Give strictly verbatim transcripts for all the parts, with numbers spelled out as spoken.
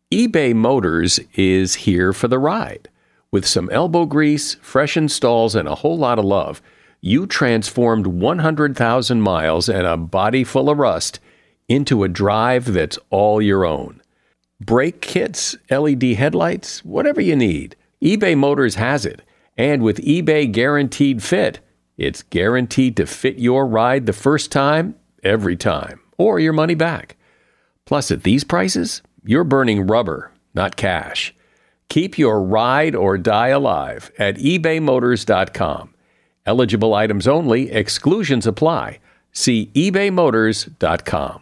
eBay Motors is here for the ride. With some elbow grease, fresh installs, and a whole lot of love, you transformed one hundred thousand miles and a body full of rust into a drive that's all your own. Brake kits, L E D headlights, whatever you need, eBay Motors has it. And with eBay Guaranteed Fit, it's guaranteed to fit your ride the first time, every time, or your money back. Plus, at these prices, you're burning rubber, not cash. Keep your ride or die alive at ebay motors dot com. Eligible items only, exclusions apply. See ebay motors dot com.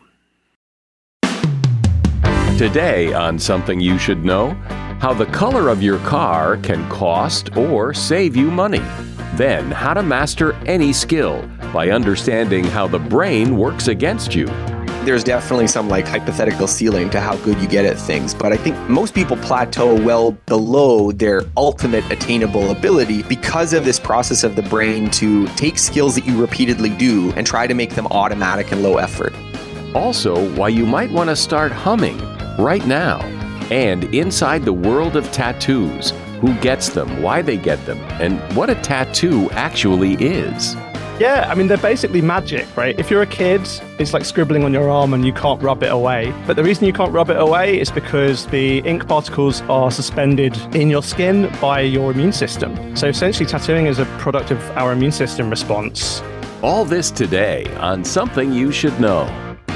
Today on Something You Should Know, how the color of your car can cost or save you money. Then, how to master any skill by understanding how the brain works against you. There's definitely some like hypothetical ceiling to how good you get at things, but I think most people plateau well below their ultimate attainable ability because of this process of the brain to take skills that you repeatedly do and try to make them automatic and low effort. Also, why you might want to start humming right now. And inside the world of tattoos, who gets them, why they get them, and what a tattoo actually is. Yeah, I mean, they're basically magic, right? If you're a kid, it's like scribbling on your arm and you can't rub it away. But the reason you can't rub it away is because the ink particles are suspended in your skin by your immune system. So essentially, tattooing is a product of our immune system response. All this today on Something You Should Know.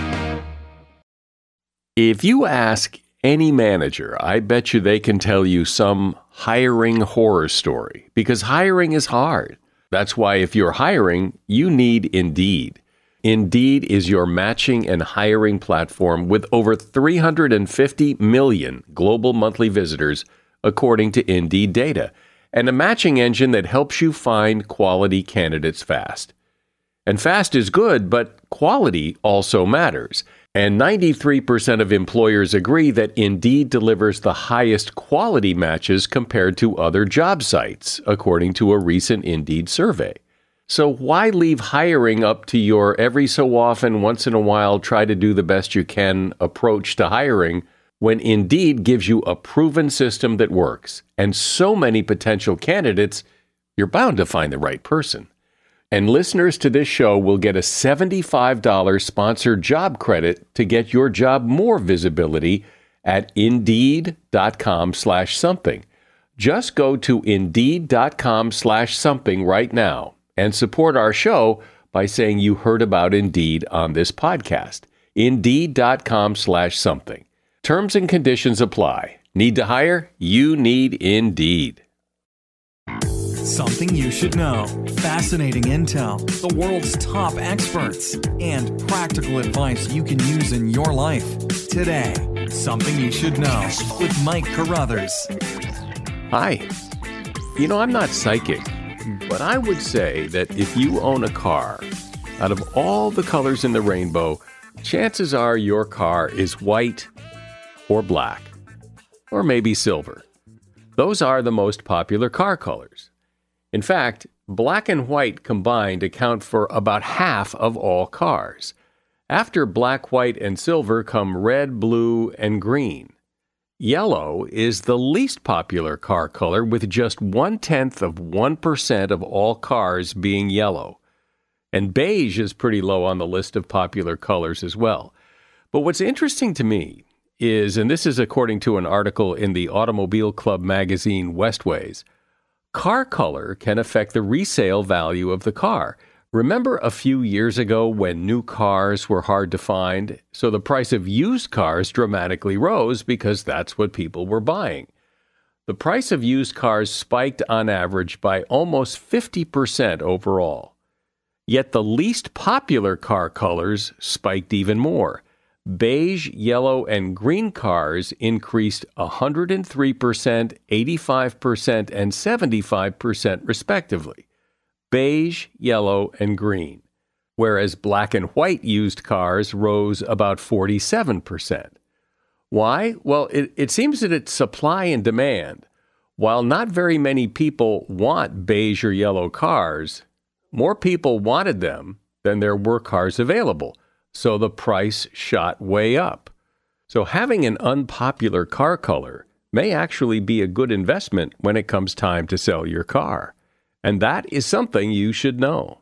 If you ask any manager, I bet you they can tell you some hiring horror story, because hiring is hard. That's why if you're hiring, you need Indeed. Indeed is your matching and hiring platform with over three hundred fifty million global monthly visitors, according to Indeed data, and a matching engine that helps you find quality candidates fast. And fast is good, but quality also matters. And ninety-three percent of employers agree that Indeed delivers the highest quality matches compared to other job sites, according to a recent Indeed survey. So why leave hiring up to your every so often, once in a while, try to do the best you can approach to hiring when Indeed gives you a proven system that works? And so many potential candidates, you're bound to find the right person. And listeners to this show will get a seventy-five dollars sponsored job credit to get your job more visibility at Indeed.com slash something. Just go to Indeed.com slash something right now and support our show by saying you heard about Indeed on this podcast. Indeed.com slash something. Terms and conditions apply. Need to hire? You need Indeed. Something you should know. Fascinating intel, the world's top experts, and practical advice you can use in your life. Today, Something You Should Know with Mike Carruthers. Hi. You know, I'm not psychic, but I would say that if you own a car, out of all the colors in the rainbow, chances are your car is white or black, or maybe silver. Those are the most popular car colors. In fact, black and white combined account for about half of all cars. After black, white, and silver come red, blue, and green. Yellow is the least popular car color, with just one-tenth of one percent of all cars being yellow. And beige is pretty low on the list of popular colors as well. But what's interesting to me is, and this is according to an article in the Automobile Club magazine Westways, car color can affect the resale value of the car. Remember a few years ago when new cars were hard to find, so the price of used cars dramatically rose because that's what people were buying. The price of used cars spiked on average by almost fifty percent overall. Yet the least popular car colors spiked even more. Beige, yellow, and green cars increased one hundred three percent, eighty-five percent, and seventy-five percent respectively. Beige, yellow, and green. Whereas black and white used cars rose about forty-seven percent. Why? Well, it, it seems that it's supply and demand. While not very many people want beige or yellow cars, more people wanted them than there were cars available. So the price shot way up. So having an unpopular car color may actually be a good investment when it comes time to sell your car. And that is something you should know.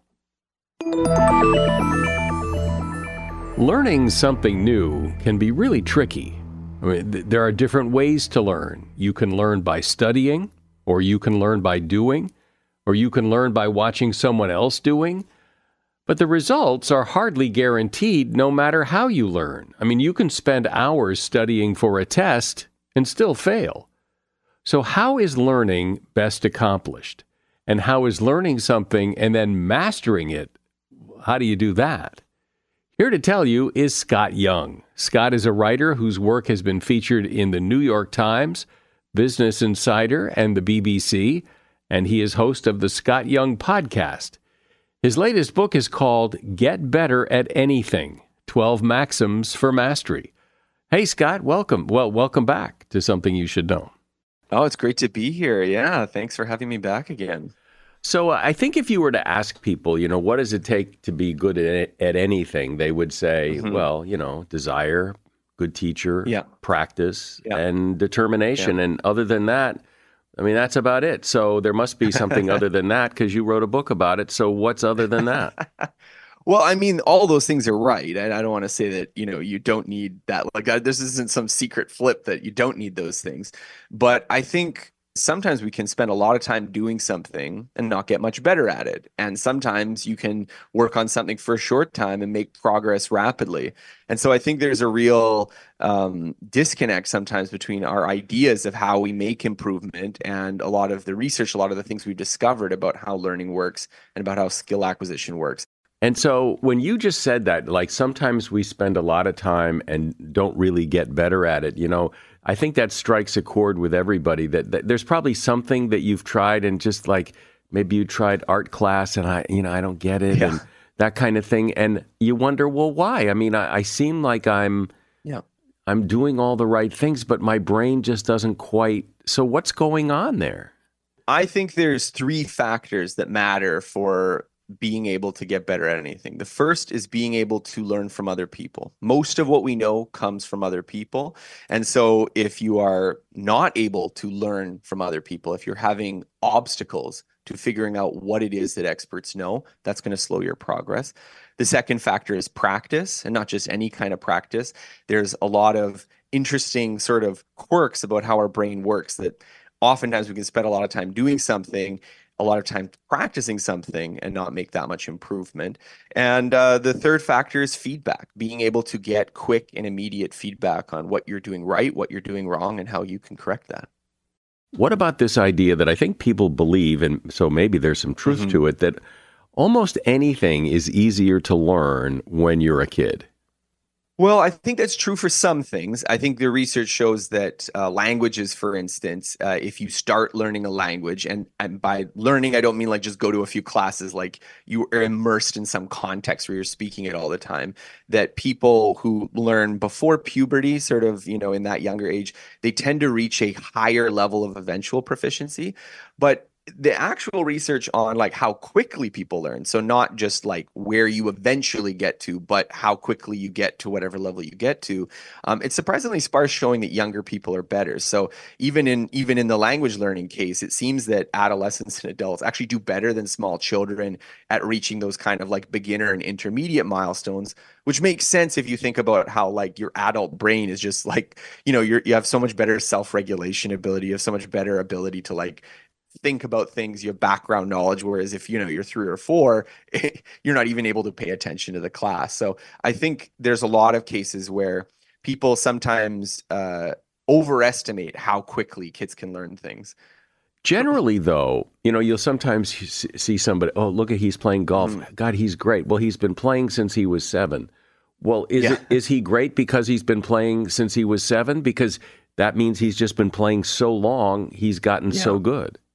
Learning something new can be really tricky. I mean, th- there are different ways to learn. You can learn by studying, or you can learn by doing, or you can learn by watching someone else doing. But the results are hardly guaranteed no matter how you learn. I mean, you can spend hours studying for a test and still fail. So how is learning best accomplished? And how is learning something and then mastering it, how do you do that? Here to tell you is Scott Young. Scott is a writer whose work has been featured in the New York Times, Business Insider, and the B B C, and he is host of the Scott Young Podcast. His latest book is called Get Better at Anything, twelve Maxims for Mastery. Hey, Scott, welcome. Well, welcome back to Something You Should Know. Oh, it's great to be here. Yeah, thanks for having me back again. So uh, I think if you were to ask people, you know, what does it take to be good at, at anything, they would say, mm-hmm. well, you know, desire, good teacher, yeah. practice, yeah. and determination. Yeah. And other than that, I mean, that's about it. So there must be something other than that because you wrote a book about it. So what's other than that? Well, I mean, all those things are right. And I don't want to say that, you know, you don't need that. Like, uh, this isn't some secret flip that you don't need those things. But I think sometimes we can spend a lot of time doing something and not get much better at it. And sometimes you can work on something for a short time and make progress rapidly. And so I think there's a real um, disconnect sometimes between our ideas of how we make improvement and a lot of the research, a lot of the things we've discovered about how learning works and about how skill acquisition works. And so when you just said that, like sometimes we spend a lot of time and don't really get better at it, you know, I think that strikes a chord with everybody that, that there's probably something that you've tried and just like maybe you tried art class and I, you know, I don't get it yeah. and that kind of thing. And you wonder, well, why? I mean, I, I seem like I'm, yeah. I'm doing all the right things, but my brain just doesn't quite. So what's going on there? I think there's three factors that matter for being able to get better at anything. The first is being able to learn from other people. Most of what we know comes from other people. And so if you are not able to learn from other people, if you're having obstacles to figuring out what it is that experts know, that's going to slow your progress. The second factor is practice, and not just any kind of practice. There's a lot of interesting sort of quirks about how our brain works that oftentimes we can spend a lot of time doing something, a lot of time practicing something and not make that much improvement. And uh, the third factor is feedback, being able to get quick and immediate feedback on what you're doing right, what you're doing wrong, and how you can correct that. What about this idea that I think people believe, and so maybe there's some truth mm-hmm. to it, that almost anything is easier to learn when you're a kid? Well, I think that's true for some things. I think the research shows that uh, languages, for instance, uh, if you start learning a language, and, and by learning, I don't mean like just go to a few classes, like you are immersed in some context where you're speaking it all the time, that people who learn before puberty, sort of, you know, in that younger age, they tend to reach a higher level of eventual proficiency. But the actual research on like how quickly people learn, so not just like where you eventually get to, but how quickly you get to whatever level you get to, um, it's surprisingly sparse, showing that younger people are better. So even in even in the language learning case, it seems that adolescents and adults actually do better than small children at reaching those kind of like beginner and intermediate milestones, which makes sense if you think about how like your adult brain is just like, you know, you're you have so much better self-regulation ability, you have so much better ability to like think about things, you have background knowledge, whereas if you know you're three or four, you're not even able to pay attention to the class. So I think there's a lot of cases where people sometimes uh, overestimate how quickly kids can learn things. Generally, though, you know, you'll sometimes see somebody, oh, look at, he's playing golf. Mm. God, he's great. Well, he's been playing since he was seven. Well, is yeah. it, is he great because he's been playing since he was seven? Because that means he's just been playing so long, he's gotten yeah. so good.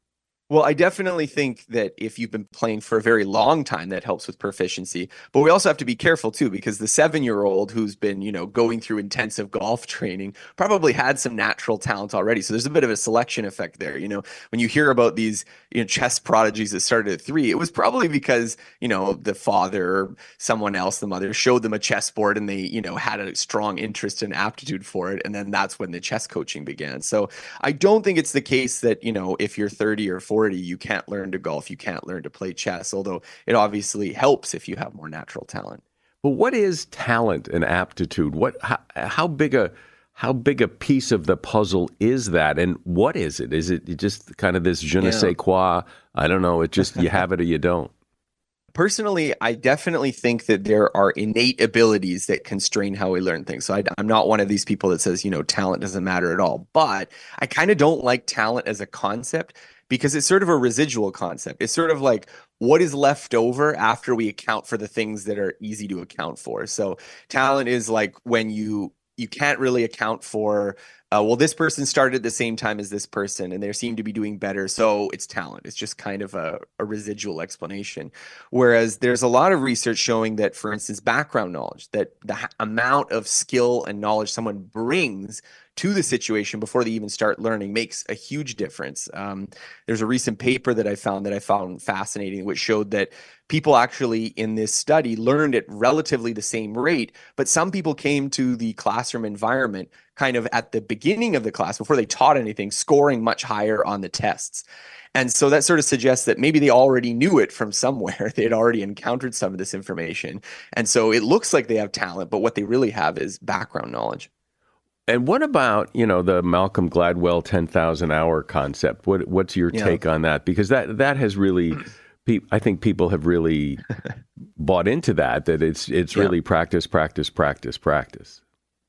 Well, I definitely think that if you've been playing for a very long time, that helps with proficiency. But we also have to be careful too, because the seven-year-old who's been, you know, going through intensive golf training probably had some natural talent already. So there's a bit of a selection effect there. You know, when you hear about these, you know, chess prodigies that started at three, it was probably because, you know, the father or someone else, the mother, showed them a chessboard and they, you know, had a strong interest and aptitude for it. And then that's when the chess coaching began. So I don't think it's the case that, you know, if you're thirty or forty, you can't learn to golf, you can't learn to play chess, although it obviously helps if you have more natural talent. But what is talent and aptitude? What how, how big a how big a piece of the puzzle is that, and what is it? Is it just kind of this je ne sais quoi? I don't know. It just you have it or you don't. Personally, I definitely think that there are innate abilities that constrain how we learn things. So I, I'm not one of these people that says, you know, talent doesn't matter at all. But I kind of don't like talent as a concept because it's sort of a residual concept. It's sort of like what is left over after we account for the things that are easy to account for. So talent is like when you you can't really account for, uh, well, this person started at the same time as this person and they seem to be doing better. So it's talent. It's just kind of a, a residual explanation. Whereas there's a lot of research showing that, for instance, background knowledge, that the ha- amount of skill and knowledge someone brings to the situation before they even start learning makes a huge difference. Um, there's a recent paper that I found that I found fascinating, which showed that people actually in this study learned at relatively the same rate, but some people came to the classroom environment kind of at the beginning of the class before they taught anything, scoring much higher on the tests. And so that sort of suggests that maybe they already knew it from somewhere. They had already encountered some of this information. And so it looks like they have talent, but what they really have is background knowledge. And what about, you know, the Malcolm Gladwell ten thousand hour concept? What what's your Yeah. take on that? Because that that has really, pe- I think people have really bought into that. That it's it's Yeah. really practice, practice, practice, practice.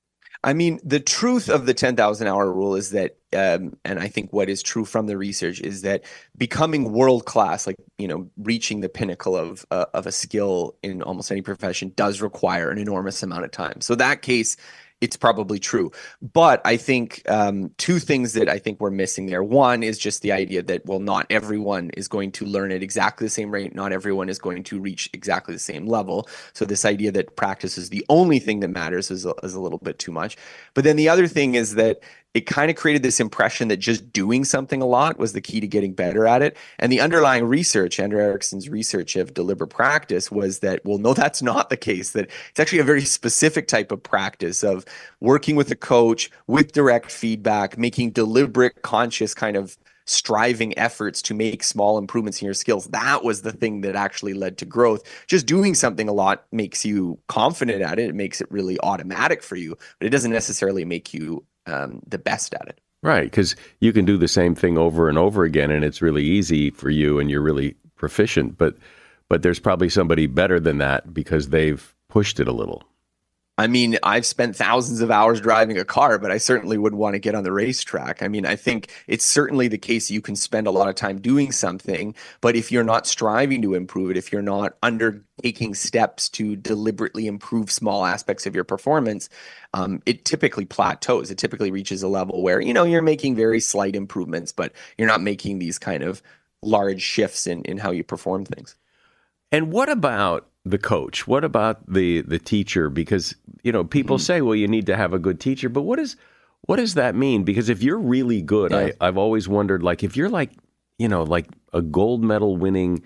I mean, the truth of the ten thousand hour rule is that, um, and I think what is true from the research is that becoming world class, like, you know, reaching the pinnacle of uh, of a skill in almost any profession does require an enormous amount of time. So that case, it's probably true. But I think um, two things that I think we're missing there. One is just the idea that, well, not everyone is going to learn at exactly the same rate. Not everyone is going to reach exactly the same level. So this idea that practice is the only thing that matters is a, is a little bit too much. But then the other thing is that it kind of created this impression that just doing something a lot was the key to getting better at it. And the underlying research, Andrew Erickson's research of deliberate practice, was that, well, no, that's not the case. That it's actually a very specific type of practice of working with a coach with direct feedback, making deliberate, conscious kind of striving efforts to make small improvements in your skills. That was the thing that actually led to growth. Just doing something a lot makes you confident at it. It makes it really automatic for you, but it doesn't necessarily make you um, the best at it. Right, because you can do the same thing over and over again, and it's really easy for you, and you're really proficient. But but there's probably somebody better than that because they've pushed it a little. I mean, I've spent thousands of hours driving a car, but I certainly wouldn't want to get on the racetrack. I mean, I think it's certainly the case you can spend a lot of time doing something, but if you're not striving to improve it, if you're not undertaking steps to deliberately improve small aspects of your performance, um, it typically plateaus. It typically reaches a level where, you know, you're making very slight improvements, but you're not making these kind of large shifts in, in how you perform things. And what about the coach? What about the the teacher? Because, you know, people mm-hmm. say, well, you need to have a good teacher, but what is what does that mean? Because if you're really good, yeah. I, I've always wondered, like, if you're like, you know, like a gold medal winning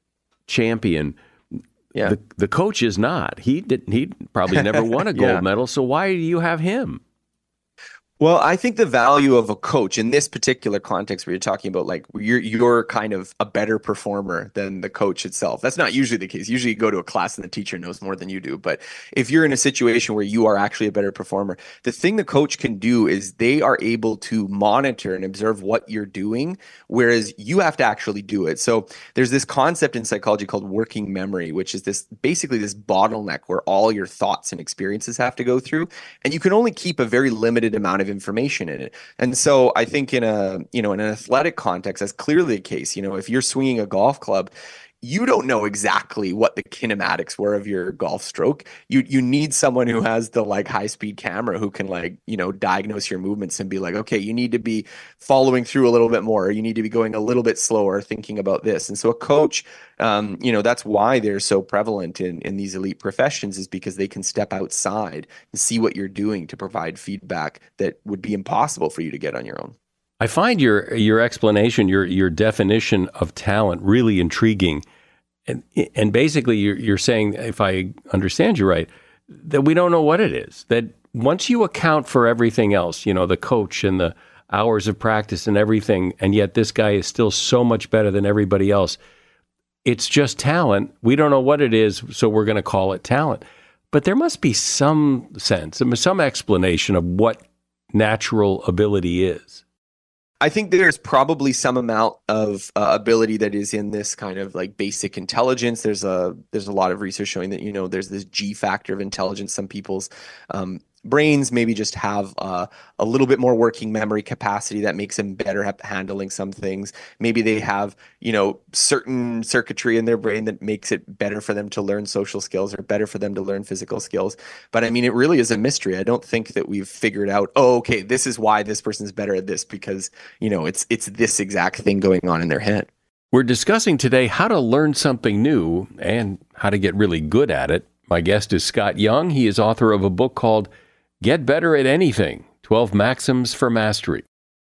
champion, yeah. the, the coach is not. He did he probably never won a gold yeah. medal, so why do you have him? Well, I think the value of a coach in this particular context where you're talking about, like, you're you're kind of a better performer than the coach itself. That's not usually the case. Usually you go to a class and the teacher knows more than you do. But if you're in a situation where you are actually a better performer, the thing the coach can do is they are able to monitor and observe what you're doing, whereas you have to actually do it. So there's this concept in psychology called working memory, which is this basically this bottleneck where all your thoughts and experiences have to go through. And you can only keep a very limited amount of information in it. And so I think in a, you know, in an athletic context, that's clearly the case. You know, if you're swinging a golf club, you don't know exactly what the kinematics were of your golf stroke. You you need someone who has the like high speed camera who can like, you know, diagnose your movements and be like, okay, you need to be following through a little bit more, or you need to be going a little bit slower, thinking about this. And so a coach, um, you know, that's why they're so prevalent in, in these elite professions, is because they can step outside and see what you're doing to provide feedback that would be impossible for you to get on your own. I find your your explanation, your your definition of talent really intriguing. And and basically you're you're saying, if I understand you right, that we don't know what it is. That once you account for everything else, you know, the coach and the hours of practice and everything, and yet this guy is still so much better than everybody else, it's just talent. We don't know what it is, so we're going to call it talent. But there must be some sense, some explanation of what natural ability is. I think there's probably some amount of uh, ability that is in this kind of like basic intelligence. There's a there's a lot of research showing that, you know, there's this G factor of intelligence. Some people's um, brains maybe just have uh, a little bit more working memory capacity that makes them better at handling some things. Maybe they have, you know, certain circuitry in their brain that makes it better for them to learn social skills or better for them to learn physical skills. But I mean, it really is a mystery. I don't think that we've figured out, oh, okay, this is why this person's better at this, because, you know, it's it's this exact thing going on in their head. We're discussing today how to learn something new and how to get really good at it. My guest is Scott Young. He is author of a book called Get Better at Anything, twelve Maxims for Mastery.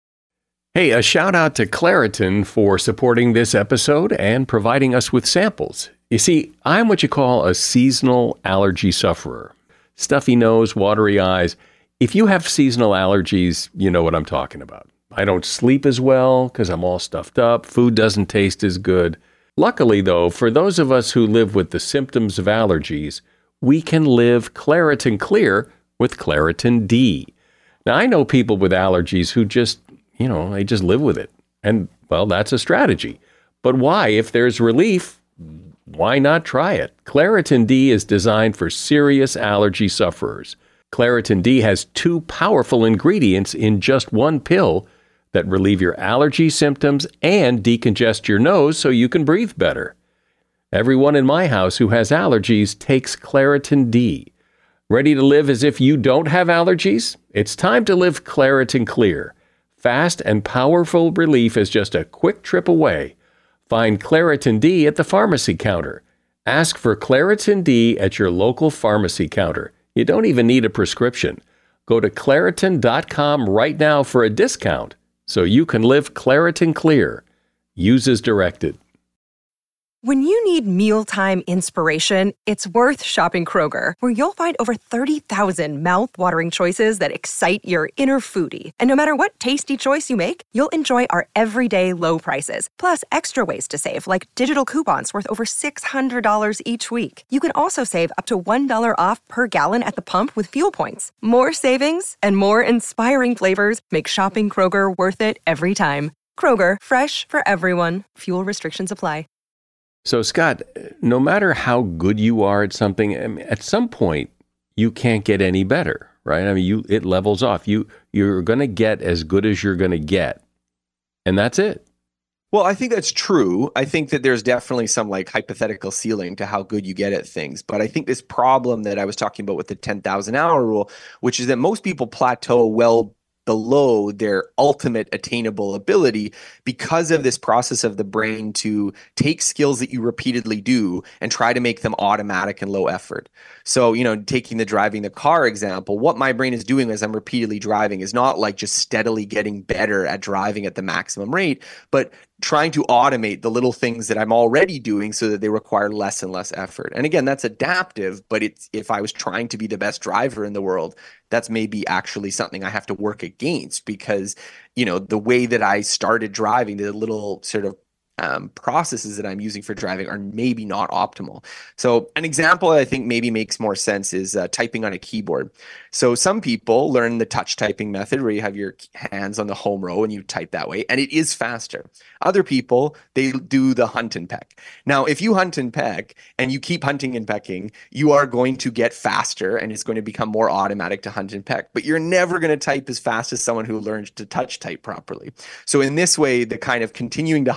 Hey, a shout out to Claritin for supporting this episode and providing us with samples. You see, I'm what you call a seasonal allergy sufferer. Stuffy nose, watery eyes. If you have seasonal allergies, you know what I'm talking about. I don't sleep as well because I'm all stuffed up. Food doesn't taste as good. Luckily, though, for those of us who live with the symptoms of allergies, we can live Claritin Clear with Claritin D. Now, I know people with allergies who just, you know, they just live with it. And, well, that's a strategy. But why? If there's relief, why not try it? Claritin D is designed for serious allergy sufferers. Claritin D has two powerful ingredients in just one pill that relieve your allergy symptoms and decongest your nose so you can breathe better. Everyone in my house who has allergies takes Claritin D. Ready to live as if you don't have allergies? It's time to live Claritin Clear. Fast and powerful relief is just a quick trip away. Find Claritin D at the pharmacy counter. Ask for Claritin D at your local pharmacy counter. You don't even need a prescription. Go to Claritin dot com right now for a discount so you can live Claritin Clear. Use as directed. When you need mealtime inspiration, it's worth shopping Kroger, where you'll find over thirty thousand mouth-watering choices that excite your inner foodie. And no matter what tasty choice you make, you'll enjoy our everyday low prices, plus extra ways to save, like digital coupons worth over six hundred dollars each week. You can also save up to one dollar off per gallon at the pump with fuel points. More savings and more inspiring flavors make shopping Kroger worth it every time. Kroger, fresh for everyone. Fuel restrictions apply. So, Scott, no matter how good you are at something, I mean, at some point, you can't get any better, right? I mean, you it levels off. You, you're going to get as good as you're going to get, and that's it. Well, I think that's true. I think that there's definitely some like hypothetical ceiling to how good you get at things. But I think this problem that I was talking about with the ten thousand hour rule, which is that most people plateau well below their ultimate attainable ability because of this process of the brain to take skills that you repeatedly do and try to make them automatic and low effort. So, you know, taking the driving the car example, what my brain is doing as I'm repeatedly driving is not like just steadily getting better at driving at the maximum rate, but trying to automate the little things that I'm already doing so that they require less and less effort. And again, that's adaptive, but it's if I was trying to be the best driver in the world, that's maybe actually something I have to work against because, you know, the way that I started driving, the little sort of um, processes that I'm using for driving are maybe not optimal. So an example I think maybe makes more sense is uh, typing on a keyboard. So some people learn the touch typing method where you have your hands on the home row and you type that way, and it is faster. Other people, they do the hunt and peck. Now, if you hunt and peck and you keep hunting and pecking, you are going to get faster and it's going to become more automatic to hunt and peck, but you're never going to type as fast as someone who learns to touch type properly. So in this way, the kind of continuing to hunt and peck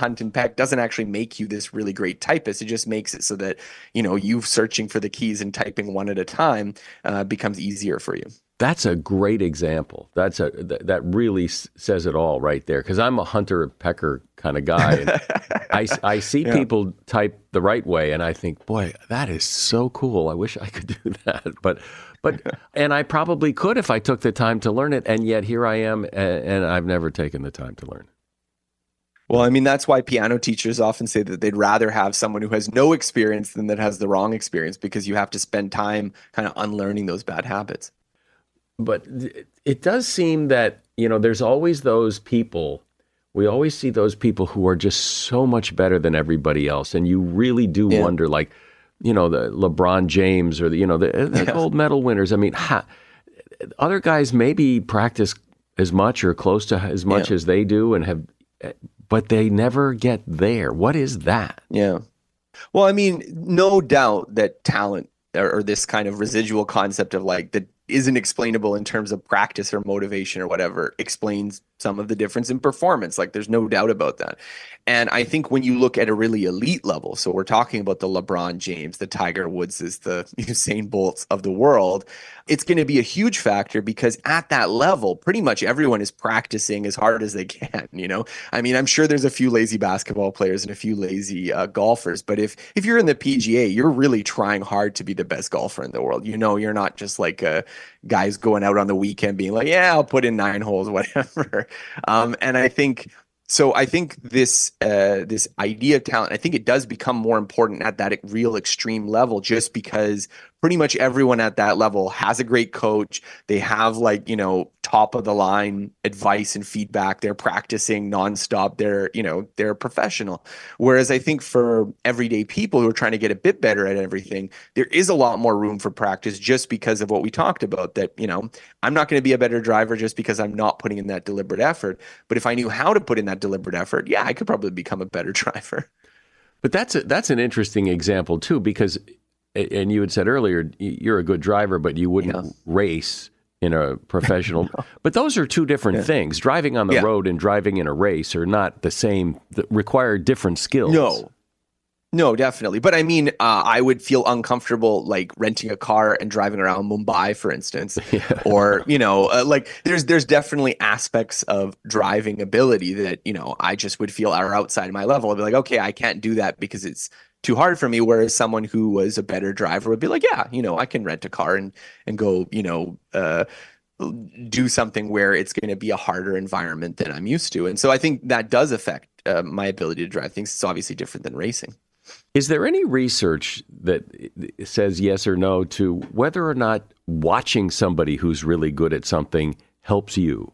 autocorrect doesn't actually make you this really great typist. It just makes it so that, you know, you searching for the keys and typing one at a time uh, becomes easier for you. That's a great example. That's a th- that really s- says it all right there. Because I'm a hunter pecker kind of guy. And I, I see yeah. people type the right way, and I think, boy, that is so cool. I wish I could do that. But but and I probably could if I took the time to learn it. And yet here I am, and, and I've never taken the time to learn it. Well, I mean, that's why piano teachers often say that they'd rather have someone who has no experience than that has the wrong experience, because you have to spend time kind of unlearning those bad habits. But it does seem that, you know, there's always those people, we always see those people who are just so much better than everybody else. And you really do yeah. wonder, like, you know, the LeBron James or the, you know, the, the yeah. gold medal winners. I mean, ha, other guys maybe practice as much or close to as much yeah. as they do and have, but they never get there. What is that? Yeah. Well, I mean, no doubt that talent or, or this kind of residual concept of like the isn't explainable in terms of practice or motivation or whatever explains some of the difference in performance. Like, there's no doubt about that. And I think when you look at a really elite level, so we're talking about the LeBron James, the Tiger Woodses, the Usain Bolts of the world, it's going to be a huge factor, because at that level, pretty much everyone is practicing as hard as they can. You know, I mean, I'm sure there's a few lazy basketball players and a few lazy uh, golfers, but if if you're in the P G A, you're really trying hard to be the best golfer in the world. You know, you're not just like a guys going out on the weekend being like, yeah, I'll put in nine holes, whatever. Um, and I think So I think this uh, this idea of talent, I think it does become more important at that real extreme level, just because pretty much everyone at that level has a great coach. They have, like, you know, top of the line advice and feedback. They're practicing nonstop. They're, you know, they're professional. Whereas I think for everyday people who are trying to get a bit better at everything, there is a lot more room for practice, just because of what we talked about, that, you know, I'm not going to be a better driver just because I'm not putting in that deliberate effort. But if I knew how to put in that deliberate effort, yeah, I could probably become a better driver. But that's a, that's an interesting example too, because, and you had said earlier, you're a good driver, but you wouldn't yeah. race in a professional. No. But those are two different yeah. things. Driving on the yeah. road and driving in a race are not the same, require different skills. No. No, definitely. But I mean, uh, I would feel uncomfortable like renting a car and driving around Mumbai, for instance, yeah. or, you know, uh, like there's there's definitely aspects of driving ability that, you know, I just would feel are outside my level. I'd be like, okay, I can't do that because it's too hard for me. Whereas someone who was a better driver would be like, yeah, you know, I can rent a car and and go, you know, uh, do something where it's going to be a harder environment than I'm used to. And so I think that does affect uh, my ability to drive things. It's obviously different than racing. Is there any research that says yes or no to whether or not watching somebody who's really good at something helps you?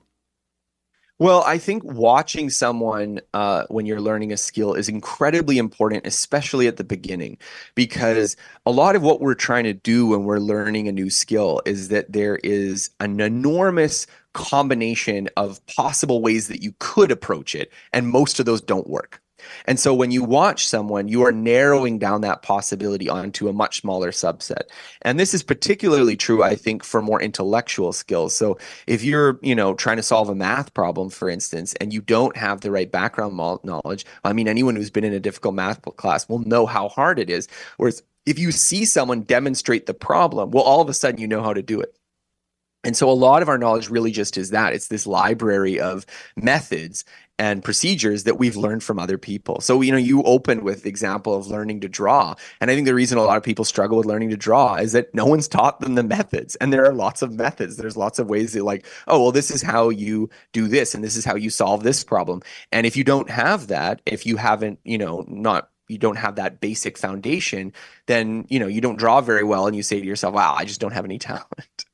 Well, I think watching someone uh, when you're learning a skill is incredibly important, especially at the beginning, because a lot of what we're trying to do when we're learning a new skill is that there is an enormous combination of possible ways that you could approach it, and most of those don't work. And so when you watch someone, you are narrowing down that possibility onto a much smaller subset. And this is particularly true, I think, for more intellectual skills. So if you're, you know, trying to solve a math problem, for instance, and you don't have the right background knowledge, I mean, anyone who's been in a difficult math class will know how hard it is. Whereas if you see someone demonstrate the problem, well, all of a sudden you know how to do it. And so a lot of our knowledge really just is that. It's this library of methods and procedures that we've learned from other people. So, you know, you opened with the example of learning to draw. And I think the reason a lot of people struggle with learning to draw is that no one's taught them the methods. And there are lots of methods. There's lots of ways that, like, oh, well, this is how you do this, and this is how you solve this problem. And if you don't have that, if you haven't, you know, not you don't have that basic foundation, then, you know, you don't draw very well, and you say to yourself, wow, I just don't have any talent.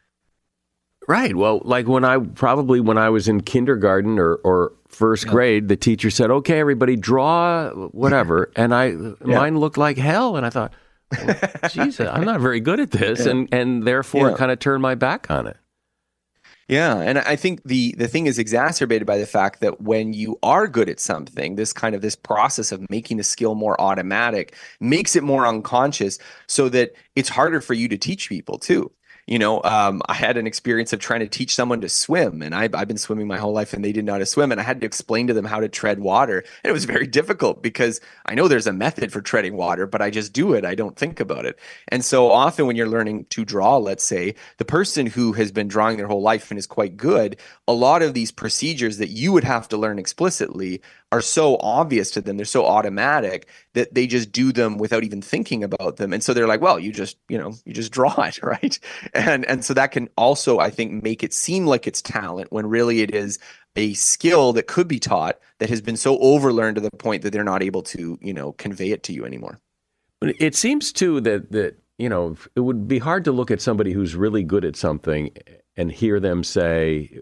Right. Well, like when I probably when I was in kindergarten or, or first yeah. grade, the teacher said, okay, everybody draw whatever. And I yeah. mine looked like hell. And I thought, well, geez, I'm not very good at this. Yeah. And, and therefore yeah. kind of turned my back on it. Yeah. And I think the, the thing is exacerbated by the fact that when you are good at something, this kind of this process of making the skill more automatic makes it more unconscious, so that it's harder for you to teach people too. You know, um, I had an experience of trying to teach someone to swim, and I've, I've been swimming my whole life, and they didn't know how to swim, and I had to explain to them how to tread water, and it was very difficult because I know there's a method for treading water, but I just do it. I don't think about it. And so often when you're learning to draw, let's say, the person who has been drawing their whole life and is quite good, a lot of these procedures that you would have to learn explicitly are so obvious to them, they're so automatic that they just do them without even thinking about them. And so they're like, well, you just, you know, you just draw it, right? And and so that can also, I think, make it seem like it's talent when really it is a skill that could be taught that has been so overlearned to the point that they're not able to, you know, convey it to you anymore. But it seems too that that, you know, it would be hard to look at somebody who's really good at something and hear them say,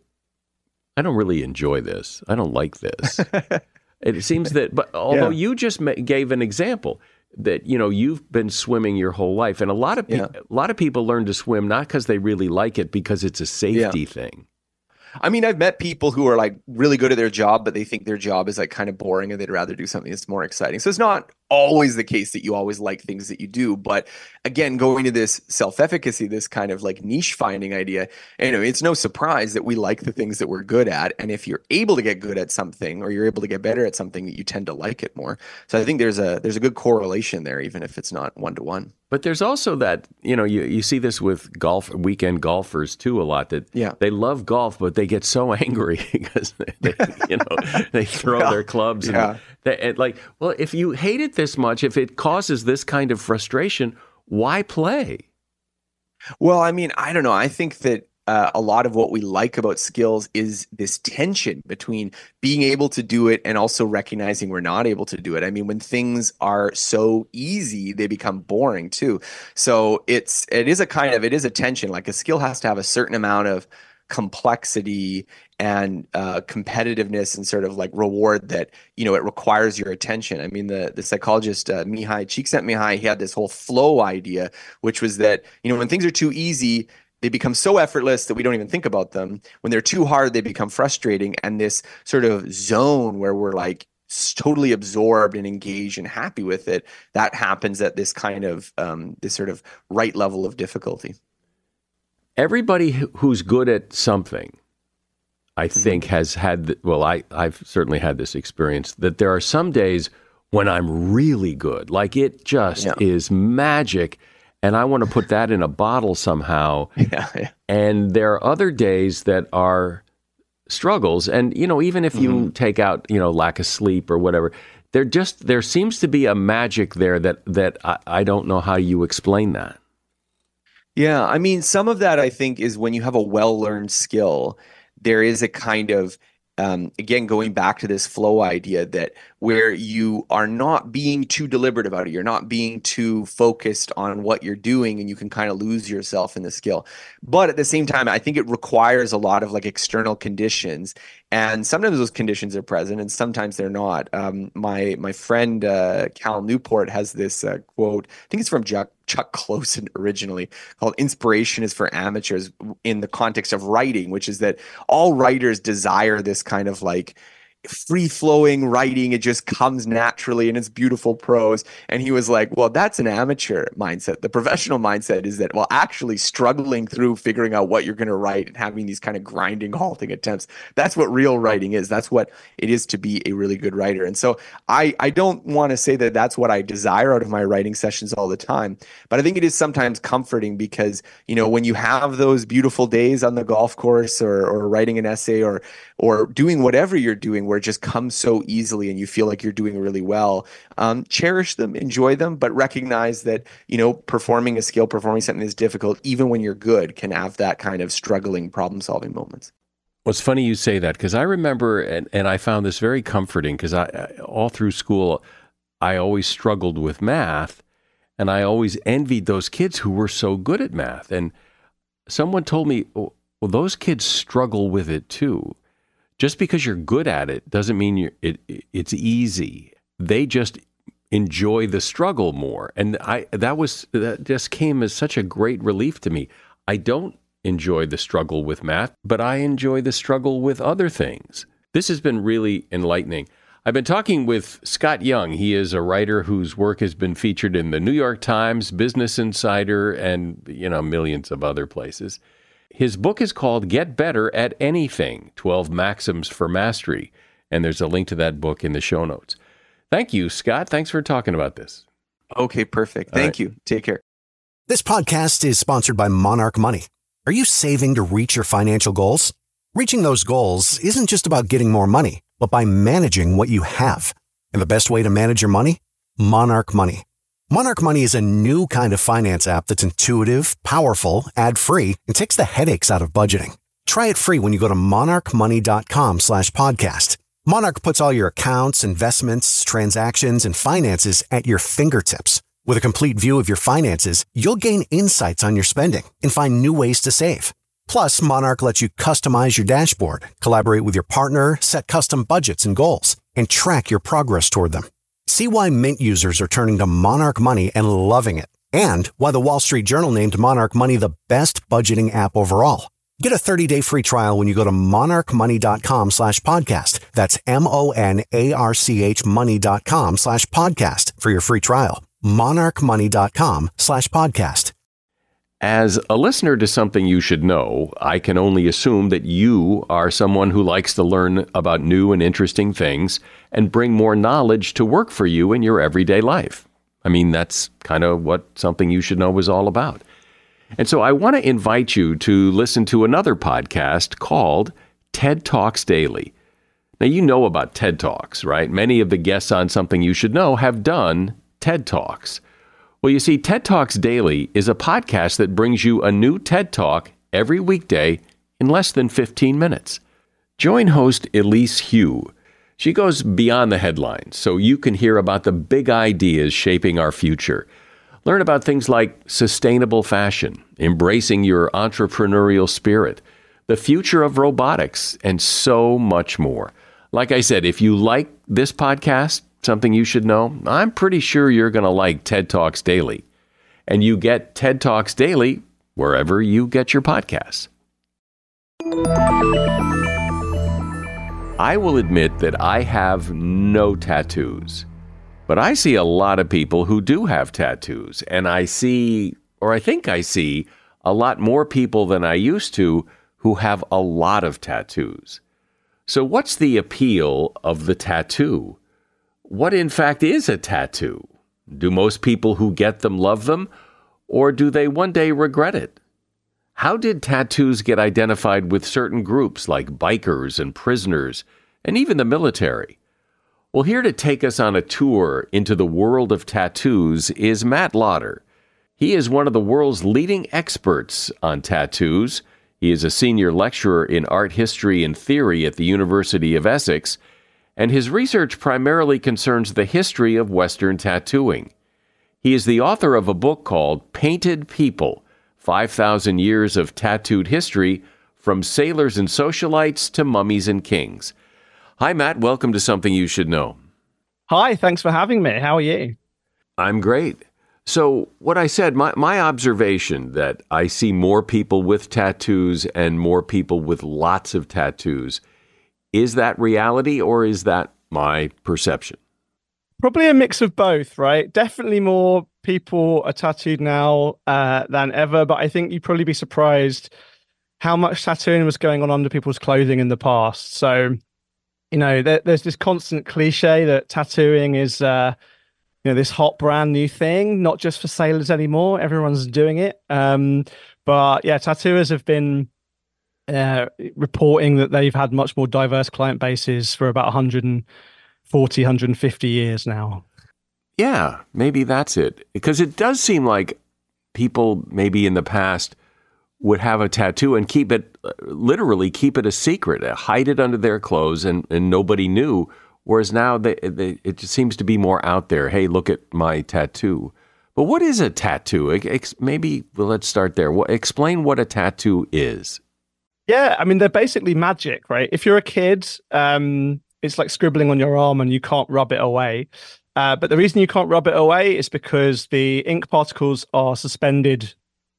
I don't really enjoy this. I don't like this. It seems that, but although yeah. you just ma- gave an example that, you know, you've been swimming your whole life, and a lot of pe- yeah. a lot of people learn to swim not because they really like it, because it's a safety yeah. thing. I mean, I've met people who are like really good at their job, but they think their job is like kind of boring and they'd rather do something that's more exciting. So it's not always the case that you always like things that you do. But again, going to this self-efficacy, this kind of like niche finding idea, you know, it's no surprise that we like the things that we're good at. And if you're able to get good at something or you're able to get better at something, you tend to like it more. So I think there's a there's a good correlation there, even if it's not one-to-one. But there's also that, you know, you, you see this with golf, weekend golfers too a lot, that yeah. they love golf, but they get so angry because they, they you know, they throw yeah. their clubs. And yeah. they, and like, well, if you hate it this much, if it causes this kind of frustration, why play? Well, I mean, I don't know. I think that Uh, a lot of what we like about skills is this tension between being able to do it and also recognizing we're not able to do it. I mean, when things are so easy, they become boring too. So it's it is a kind of it is a tension. Like a skill has to have a certain amount of complexity and uh, competitiveness and sort of like reward that, you know, it requires your attention. I mean, the the psychologist uh, Mihai Csikszentmihalyi, he had this whole flow idea, which was that, you know, when things are too easy, they become so effortless that we don't even think about them. When they're too hard, they become frustrating. And this sort of zone where we're like totally absorbed and engaged and happy with it, that happens at this kind of, um, this sort of right level of difficulty. Everybody who's good at something, I think, mm-hmm. has had, well, I, I've certainly had this experience, that there are some days when I'm really good. Like it just yeah. is magic. And I want to put that in a bottle somehow. Yeah, yeah. And there are other days that are struggles. And, you know, even if you mm-hmm. take out, you know, lack of sleep or whatever, there just, there seems to be a magic there that, that I, I don't know how you explain that. Yeah. I mean, some of that I think is when you have a well-learned skill, there is a kind of, um, again, going back to this flow idea that where you are not being too deliberate about it, you're not being too focused on what you're doing, and you can kind of lose yourself in the skill. But at the same time, I think it requires a lot of like external conditions, and sometimes those conditions are present and sometimes they're not. Um, my my friend uh, Cal Newport has this uh, quote, I think it's from Chuck, Chuck Closen originally, called "Inspiration is for amateurs," in the context of writing, which is that all writers desire this kind of like free-flowing writing. It just comes naturally and it's beautiful prose. And he was like, well, that's an amateur mindset. The professional mindset is that, well, actually struggling through figuring out what you're going to write and having these kind of grinding, halting attempts, that's what real writing is. That's what it is to be a really good writer. And so I, I don't want to say that that's what I desire out of my writing sessions all the time, but I think it is sometimes comforting because, you know, when you have those beautiful days on the golf course or, or writing an essay or, or doing whatever you're doing, where it just comes so easily and you feel like you're doing really well, um, cherish them, enjoy them, but recognize that, you know, performing a skill, performing something that's difficult, even when you're good, can have that kind of struggling, problem-solving moments. Well, it's funny you say that, because I remember, and, and I found this very comforting, because I, I all through school, I always struggled with math, and I always envied those kids who were so good at math. And someone told me, well, those kids struggle with it too. Just because you're good at it doesn't mean you're, it, it's easy. They just enjoy the struggle more. And I that was that just came as such a great relief to me. I don't enjoy the struggle with math, but I enjoy the struggle with other things. This has been really enlightening. I've been talking with Scott Young. He is a writer whose work has been featured in the New York Times, Business Insider, and, you know, millions of other places. His book is called Get Better at Anything, twelve Maxims for Mastery. And there's a link to that book in the show notes. Thank you, Scott. Thanks for talking about this. Okay, perfect. Thank you. Take care. This podcast is sponsored by Monarch Money. Are you saving to reach your financial goals? Reaching those goals isn't just about getting more money, but by managing what you have. And the best way to manage your money? Monarch Money. Monarch Money is a new kind of finance app that's intuitive, powerful, ad-free, and takes the headaches out of budgeting. Try it free when you go to monarchmoney.com slash podcast. Monarch puts all your accounts, investments, transactions, and finances at your fingertips. With a complete view of your finances, you'll gain insights on your spending and find new ways to save. Plus, Monarch lets you customize your dashboard, collaborate with your partner, set custom budgets and goals, and track your progress toward them. See why Mint users are turning to Monarch Money and loving it, and why the Wall Street Journal named Monarch Money the best budgeting app overall. Get a thirty-day free trial when you go to monarchmoney.com slash podcast. That's M-O-N-A-R-C-H money.com slash podcast for your free trial. monarchmoney.com slash podcast. As a listener to Something You Should Know, I can only assume that you are someone who likes to learn about new and interesting things and bring more knowledge to work for you in your everyday life. I mean, that's kind of what Something You Should Know is all about. And so I want to invite you to listen to another podcast called TED Talks Daily. Now, you know about TED Talks, right? Many of the guests on Something You Should Know have done TED Talks. Well, you see, TED Talks Daily is a podcast that brings you a new TED Talk every weekday in less than fifteen minutes. Join host Elise Hu. She goes beyond the headlines so you can hear about the big ideas shaping our future. Learn about things like sustainable fashion, embracing your entrepreneurial spirit, the future of robotics, and so much more. Like I said, if you like this podcast, Something You Should Know, I'm pretty sure you're going to like TED Talks Daily. And you get TED Talks Daily wherever you get your podcasts. I will admit that I have no tattoos, but I see a lot of people who do have tattoos. And I see, or I think I see, a lot more people than I used to who have a lot of tattoos. So what's the appeal of the tattoo? What, in fact, is a tattoo? Do most people who get them love them, or do they one day regret it? How did tattoos get identified with certain groups like bikers and prisoners, and even the military? Well, here to take us on a tour into the world of tattoos is Matt Lauder. He is one of the world's leading experts on tattoos. He is a senior lecturer in art history and theory at the University of Essex, and his research primarily concerns the history of Western tattooing. He is the author of a book called Painted People, five thousand Years of Tattooed History, from Sailors and Socialites to Mummies and Kings. Hi, Matt. Welcome to Something You Should Know. Hi, thanks for having me. How are you? I'm great. So what I said, my, my observation that I see more people with tattoos and more people with lots of tattoos, is that reality or is that my perception? Probably a mix of both, right? Definitely more people are tattooed now uh, than ever, but I think you'd probably be surprised how much tattooing was going on under people's clothing in the past. So, you know, there, there's this constant cliche that tattooing is, uh, you know, this hot brand new thing, not just for sailors anymore. Everyone's doing it. Um, but yeah, tattooers have been Uh, reporting that they've had much more diverse client bases for about one hundred forty, one hundred fifty years now. Yeah, maybe that's it. Because it does seem like people maybe in the past would have a tattoo and keep it, literally keep it a secret, hide it under their clothes and, and nobody knew. Whereas now they, they, it just seems to be more out there. Hey, look at my tattoo. But what is a tattoo? Ex- maybe well, let's start there. What, explain what a tattoo is. Yeah, I mean, they're basically magic, right? If you're a kid, um, it's like scribbling on your arm and you can't rub it away. Uh, but the reason you can't rub it away is because the ink particles are suspended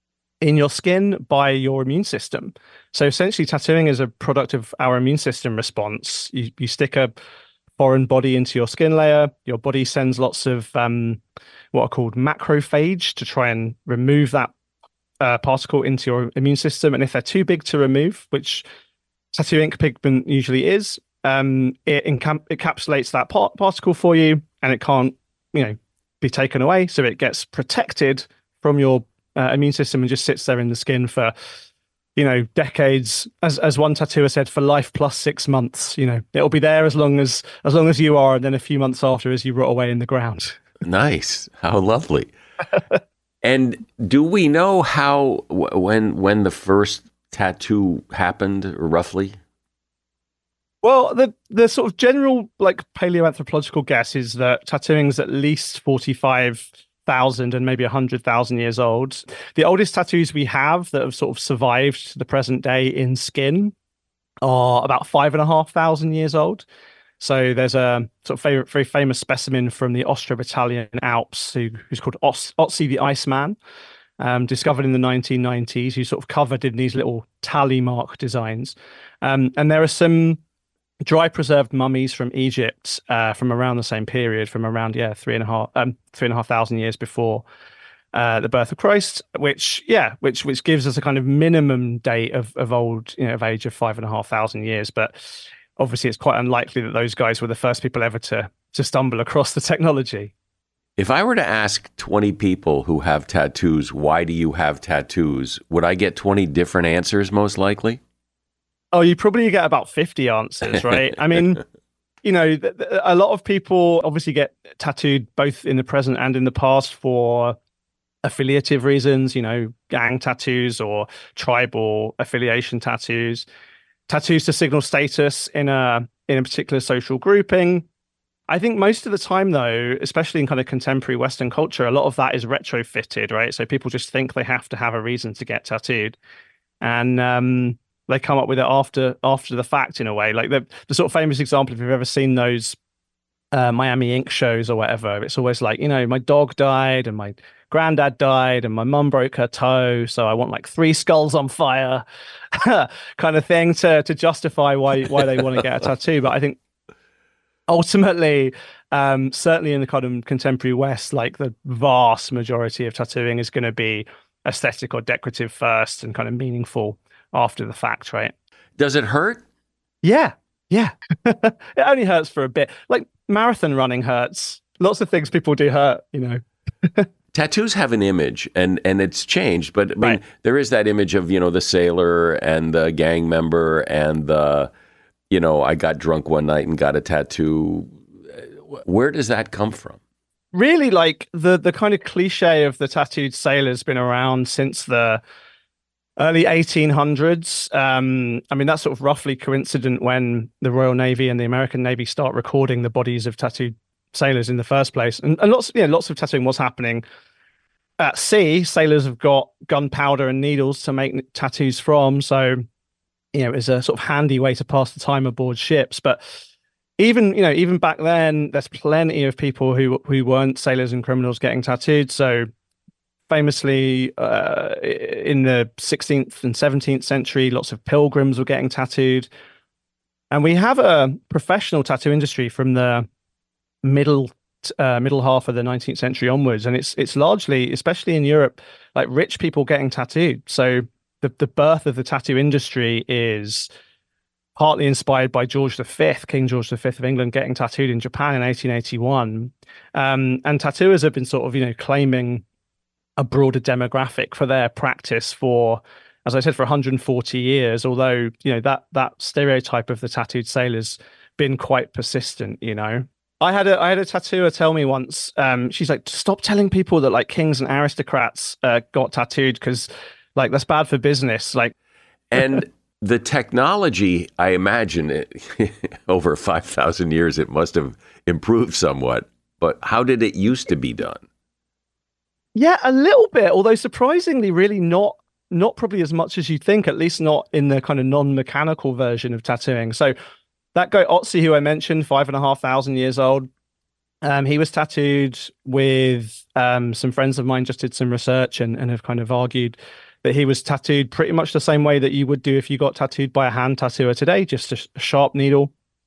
in your skin by your immune system. So essentially, tattooing is a product of our immune system response. You, you stick a foreign body into your skin layer. Your body sends lots of um, what are called macrophage to try and remove that uh, particle into your immune system. And if they're too big to remove, which tattoo ink pigment usually is, um, it encap- encapsulates that part- particle for you, and it can't, you know, be taken away. So it gets protected from your uh, immune system and just sits there in the skin for, you know, decades. As as one tattooer said, for life plus six months. You know, it'll be there as long as as long as you are, and then a few months after, as you rot away in the ground. Nice. How lovely. And do we know how when when the first tattoo happened, roughly? Well, the the sort of general like paleoanthropological guess is that tattooing is at least forty-five thousand and maybe one hundred thousand years old. The oldest tattoos we have that have sort of survived to the present day in skin are about five and a half thousand years old. So there's a sort of favorite, very famous specimen from the Austro-Italian Alps who, who's called Otzi the Iceman, um, discovered in the nineteen nineties, who's sort of covered in these little tally mark designs. Um, and there are some dry preserved mummies from Egypt uh, from around the same period, from around yeah three and a half um, three and a half thousand years before uh, the birth of Christ, which yeah which which gives us a kind of minimum date of of old you know of age of five and a half thousand years. But obviously, it's quite unlikely that those guys were the first people ever to to stumble across the technology. If I were to ask twenty people who have tattoos, why do you have tattoos? Would I get twenty different answers? Most likely. Oh, you probably get about fifty answers, right? I mean, you know, th- th- a lot of people obviously get tattooed both in the present and in the past for affiliative reasons, you know, gang tattoos or tribal affiliation tattoos, tattoos to signal status in a in a particular social grouping. I think most of the time, though, especially in kind of contemporary Western culture, a lot of that is retrofitted, right? So people just think they have to have a reason to get tattooed. And um they come up with it after after the fact in a way. Like the the sort of famous example, if you've ever seen those uh, Miami Ink shows or whatever, it's always like, you know, my dog died and my granddad died and my mum broke her toe, so I want like three skulls on fire kind of thing to to justify why why they want to get a tattoo. But I think ultimately, um, certainly in the kind of contemporary West, like the vast majority of tattooing is going to be aesthetic or decorative first and kind of meaningful after the fact, right? Does it hurt? Yeah, yeah. It only hurts for a bit. Like marathon running hurts. Lots of things people do hurt, you know. Tattoos have an image, and, and it's changed, but I mean, Right. there is that image of, you know, the sailor and the gang member and the, you know, I got drunk one night and got a tattoo. Where does that come from? Really, like the the kind of cliche of the tattooed sailor has been around since the early eighteen hundreds. Um, I mean, that's sort of roughly coincident when the Royal Navy and the American Navy start recording the bodies of tattooed sailors in the first place. And, and lots, yeah, lots of tattooing was happening at sea. Sailors have got gunpowder and needles to make tattoos from. So, you know, it's a sort of handy way to pass the time aboard ships. But even, you know, even back then, there's plenty of people who who weren't sailors and criminals getting tattooed. So famously, uh, in the sixteenth and seventeenth century, lots of pilgrims were getting tattooed. And we have a professional tattoo industry from the middle uh, middle half of the nineteenth century onwards. And it's it's largely, especially in Europe, like rich people getting tattooed. So the, the birth of the tattoo industry is partly inspired by George the Fifth, King George the Fifth of England, getting tattooed in Japan in eighteen eighty-one. Um, and tattooers have been sort of, you know, claiming a broader demographic for their practice for, as I said, for one hundred forty years, although, you know, that that stereotype of the tattooed sailor's been quite persistent, you know. I had a I had a tattooer tell me once, um, she's like, stop telling people that like kings and aristocrats uh, got tattooed because like that's bad for business. Like, And the technology, I imagine, it, over five thousand years, it must have improved somewhat. But how did it used to be done? yeah, a little bit, although surprisingly, really not not probably as much as you think, at least not in the kind of non-mechanical version of tattooing. So that guy Otzi, who I mentioned, five and a half thousand years old, um, he was tattooed with um, some friends of mine. Just did some research and, and have kind of argued that he was tattooed pretty much the same way that you would do if you got tattooed by a hand tattooer today, just a, sh- a sharp needle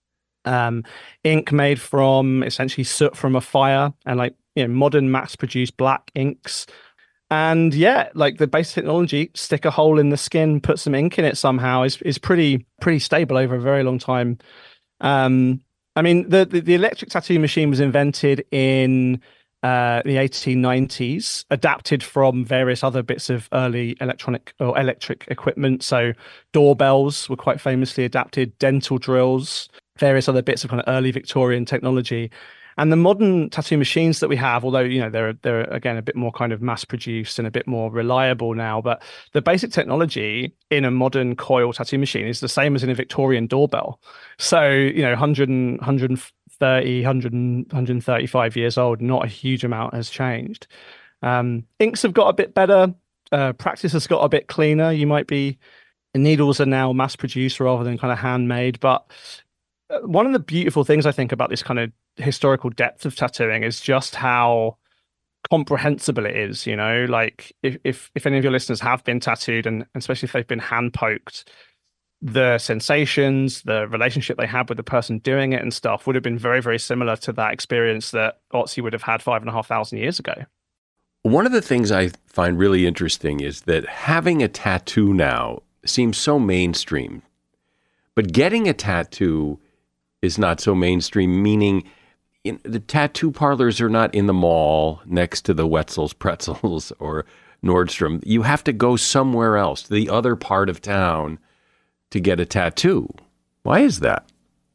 Um, ink made from essentially soot from a fire, and like, you know, modern mass-produced black inks. And yeah, like the basic technology, stick a hole in the skin, put some ink in it somehow, is is pretty pretty stable over a very long time. Um, I mean, the, the the electric tattoo machine was invented in uh, the eighteen nineties, adapted from various other bits of early electronic or electric equipment. So doorbells were quite famously adapted, dental drills, various other bits of kind of early Victorian technology. And the modern tattoo machines that we have, although, you know, they're they're again a bit more kind of mass produced and a bit more reliable now, but the basic technology in a modern coil tattoo machine is the same as in a Victorian doorbell. So, you know, one hundred, one thirty, one hundred thirty-five years old, not a huge amount has changed. Um, inks have got a bit better. Uh, practice has got a bit cleaner. You might be, needles are now mass produced rather than kind of handmade. But one of the beautiful things I think about this kind of historical depth of tattooing is just how comprehensible it is. You know, like if if, if any of your listeners have been tattooed, and especially if they've been hand poked, the sensations, the relationship they had with the person doing it and stuff would have been very, very similar to that experience that Otzi would have had five and a half thousand years ago. One of the things I find really interesting is that having a tattoo now seems so mainstream, but getting a tattoo is not so mainstream, meaning in, the tattoo parlors are not in the mall next to the Wetzel's Pretzels or Nordstrom. You have to go somewhere else, the other part of town, to get a tattoo. Why is that?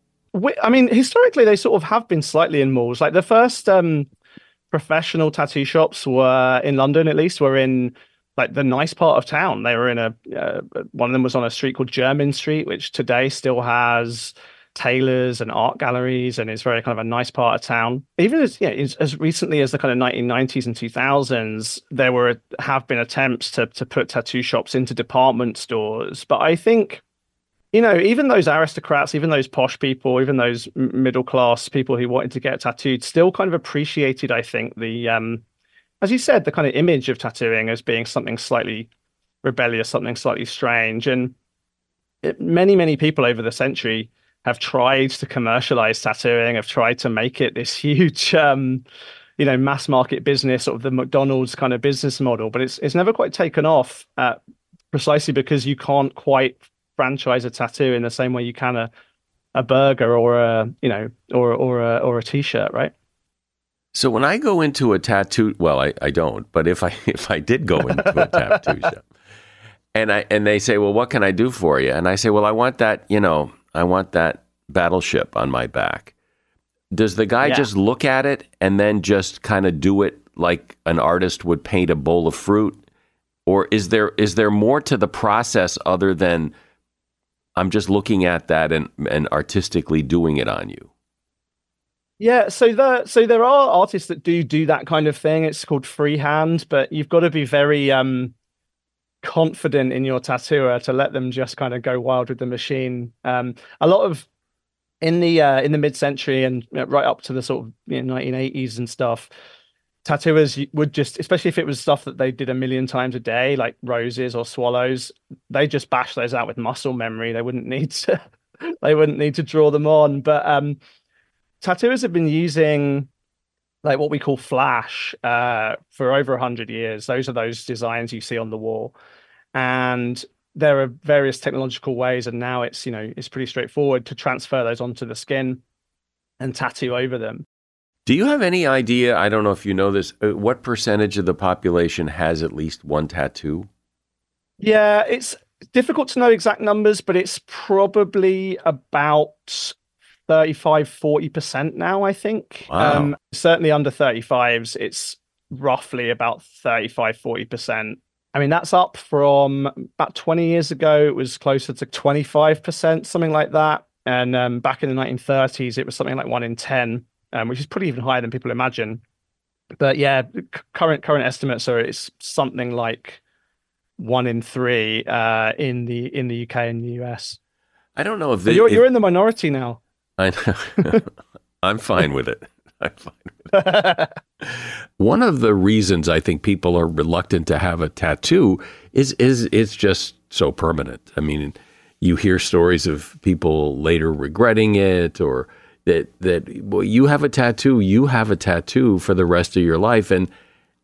I mean, historically, they sort of have been slightly in malls. Like the first um, professional tattoo shops were in London, at least, were in like the nice part of town. They were in a, uh, one of them was on a street called Jermyn Street, which today still has tailors and art galleries and is very kind of a nice part of town. Even as, yeah, as, as recently as the kind of nineteen nineties and two thousands, there were have been attempts to to put tattoo shops into department stores. But I think, you know, even those aristocrats, even those posh people, even those middle class people who wanted to get tattooed still kind of appreciated, I think, the, um, as you said, the kind of image of tattooing as being something slightly rebellious, something slightly strange. And it, many, many people over the century have tried to commercialize tattooing, have tried to make it this huge, um, you know, mass market business, sort of the McDonald's kind of business model, but it's it's never quite taken off, uh, precisely because you can't quite franchise a tattoo in the same way you can a, a burger or a, you know, or or a or a t-shirt, right? So when I go into a tattoo, well, I, I don't, but if I if I did go into a tattoo shop, and I and they say, well, what can I do for you? And I say, well, I want that, you know, I want that battleship on my back. Does the guy yeah. just look at it and then just kind of do it like an artist would paint a bowl of fruit? Or is there is there more to the process other than I'm just looking at that and, and artistically doing it on you? Yeah, so the so there are artists that do do that kind of thing. It's called freehand, but you've got to be very um, confident in your tattooer to let them just kind of go wild with the machine. Um, a lot of in the uh, in the mid-century and you know, right up to the sort of you know, nineteen eighties and stuff, tattooers would just, especially if it was stuff that they did a million times a day, like roses or swallows, they just bash those out with muscle memory. They wouldn't need to they wouldn't need to draw them on. But um, tattooers have been using like what we call flash uh, for over a hundred years. Those are those designs you see on the wall. And there are various technological ways, and now it's, you know, it's pretty straightforward to transfer those onto the skin and tattoo over them. Do you have any idea, I don't know if you know this, uh, what percentage of the population has at least one tattoo? Yeah, it's difficult to know exact numbers, but it's probably about thirty-five, forty percent now, I think. Wow. Um, certainly under thirty-fives, it's roughly about thirty-five, forty percent. I mean, that's up from about twenty years ago. It was closer to twenty-five percent, something like that. And um, back in the nineteen thirties, it was something like one in ten, um, which is pretty even higher than people imagine. But yeah, current current estimates are it's something like one in three uh, in the in the U K and the U S. I don't know if they, you're if, you're in the minority now. I know. I'm fine with it. I'm fine with it. One of the reasons I think people are reluctant to have a tattoo is is it's just so permanent. I mean, you hear stories of people later regretting it, or that that well, you have a tattoo, you have a tattoo for the rest of your life, and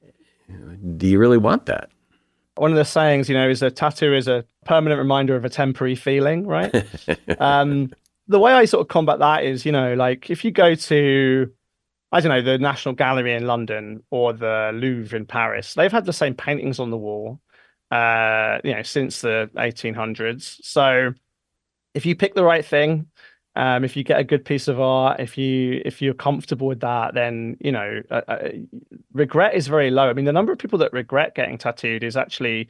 do you really want that? One of the sayings, you know, is a tattoo is a permanent reminder of a temporary feeling, right? um, the way I sort of combat that is, you know, like if you go to, I don't know, the National Gallery in London or the Louvre in Paris, they've had the same paintings on the wall, uh, you know, since the eighteen hundreds. So if you pick the right thing, um, if you get a good piece of art, if you if you're comfortable with that, then you know, uh, uh, regret is very low. I mean, the number of people that regret getting tattooed is actually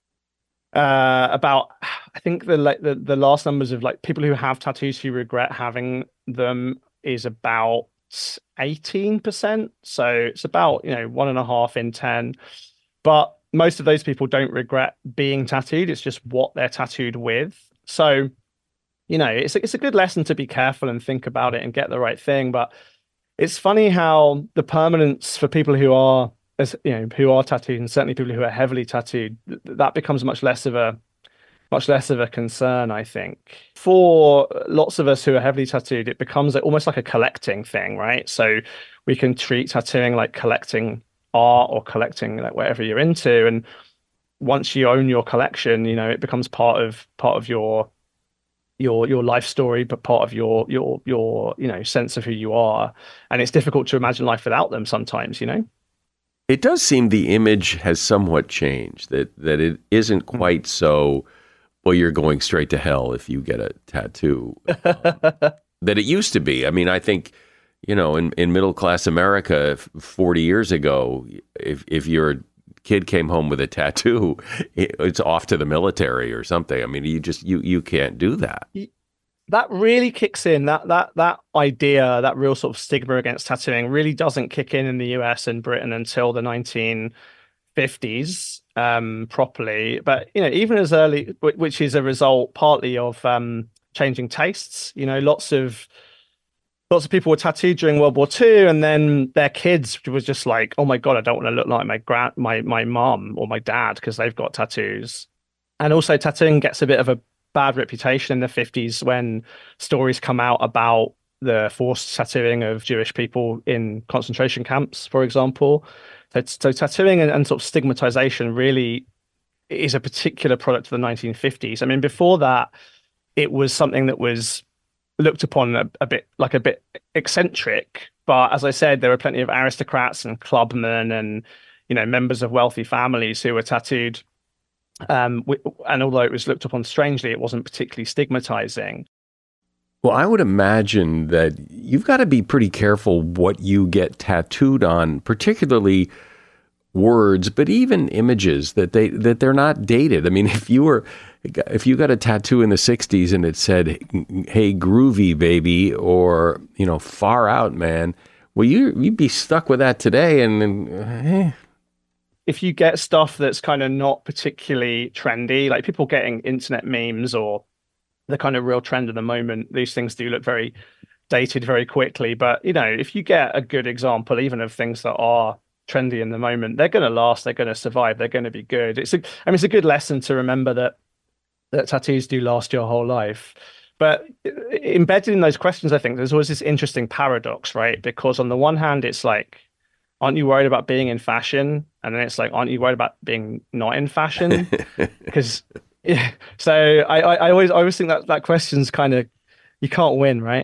uh, about. I think the like the the last numbers of like people who have tattoos who regret having them is about eighteen percent. So it's about, you know, one and a half in ten. But most of those people don't regret being tattooed. It's just what they're tattooed with. So, you know, it's a, it's a good lesson to be careful and think about it and get the right thing. But it's funny how the permanence for people who are, as you know, who are tattooed, and certainly people who are heavily tattooed, th- that becomes much less of a much less of a concern, I think. For lots of us who are heavily tattooed, it becomes almost like a collecting thing, right? So we can treat tattooing like collecting art or collecting like whatever you're into. And once you own your collection, you know, it becomes part of part of your your your life story, but part of your your your you know sense of who you are. And it's difficult to imagine life without them sometimes, you know. It does seem the image has somewhat changed, that that it isn't quite so, well, you're going straight to hell if you get a tattoo, um, that it used to be. I mean, I think, you know, in, in middle class America forty years ago, if if your kid came home with a tattoo, it, it's off to the military or something. I mean, you just you you can't do that. That really kicks in. That that that idea, that real sort of stigma against tattooing, really doesn't kick in in the U S and Britain until the nineteen fifties. Um, properly, but you know, even as early, which is a result partly of um, changing tastes. You know, lots of lots of people were tattooed during World War Two, and then their kids was just like, "Oh my god, I don't want to look like my grand, my my mom or my dad because they've got tattoos." And also, tattooing gets a bit of a bad reputation in the fifties when stories come out about the forced tattooing of Jewish people in concentration camps, for example. So, so tattooing and, and sort of stigmatization really is a particular product of the nineteen fifties. I mean, before that, it was something that was looked upon a, a bit like a bit eccentric. But as I said, there were plenty of aristocrats and clubmen and, you know, members of wealthy families who were tattooed. Um, and although it was looked upon strangely, it wasn't particularly stigmatizing. Well, I would imagine that you've got to be pretty careful what you get tattooed on, particularly words, but even images, that they that they're not dated. I mean, if you were if you got a tattoo in the sixties and it said, "Hey, groovy baby," or, you know, "Far out, man," well, you you'd be stuck with that today. And, and eh. If you get stuff that's kind of not particularly trendy, like people getting internet memes or the kind of real trend of the moment, these things do look very dated very quickly. But, you know, if you get a good example, even of things that are trendy in the moment, they're going to last, they're going to survive, they're going to be good. It's a, I mean, it's a good lesson to remember that that tattoos do last your whole life. But embedded in those questions, I think there's always this interesting paradox, right? Because on the one hand, it's like, aren't you worried about being in fashion? And then it's like, aren't you worried about being not in fashion? Because yeah, so I, I, I always I always think that that question's kind of, you can't win, right?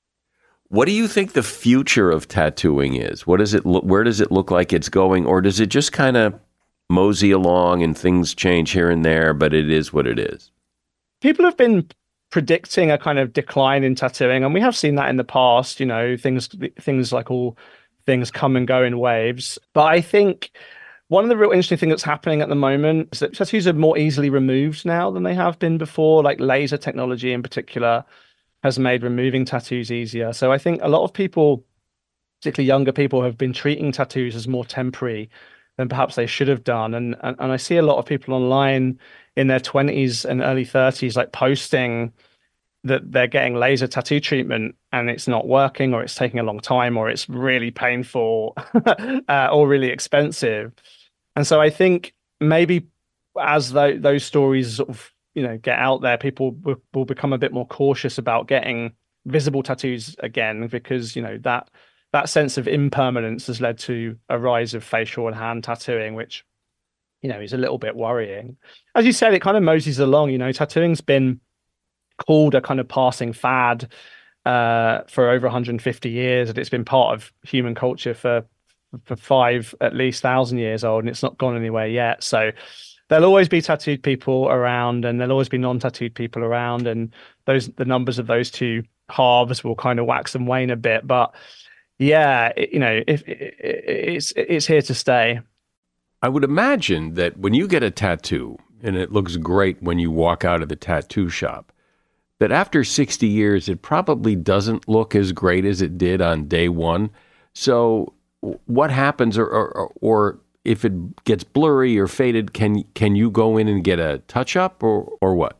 What do you think the future of tattooing is? What does it look, where does it look like it's going? Or does it just kind of mosey along and things change here and there, but it is what it is? People have been predicting a kind of decline in tattooing, and we have seen that in the past. You know, things things like all things come and go in waves. But I think one of the real interesting things that's happening at the moment is that tattoos are more easily removed now than they have been before. Like laser technology in particular has made removing tattoos easier. So I think a lot of people, particularly younger people, have been treating tattoos as more temporary than perhaps they should have done. And, and, and I see a lot of people online in their twenties and early thirties, like posting that they're getting laser tattoo treatment and it's not working, or it's taking a long time, or it's really painful uh, or really expensive. And so I think maybe as th- those stories sort of, you know, get out there, people w- will become a bit more cautious about getting visible tattoos again, because, you know, that that sense of impermanence has led to a rise of facial and hand tattooing, which, you know, is a little bit worrying. As you said, it kind of moseys along. You know, tattooing's been called a kind of passing fad uh, for over one hundred fifty years, and it's been part of human culture for for five at least thousand years old, and it's not gone anywhere yet. So there'll always be tattooed people around, and there'll always be non-tattooed people around, and those the numbers of those two halves will kind of wax and wane a bit. But yeah, it, you know, if it, it, it's it's here to stay. I would imagine that when you get a tattoo, and it looks great when you walk out of the tattoo shop, that after sixty years, it probably doesn't look as great as it did on day one. So what happens, or, or, or if it gets blurry or faded, can can you go in and get a touch-up, or, or what?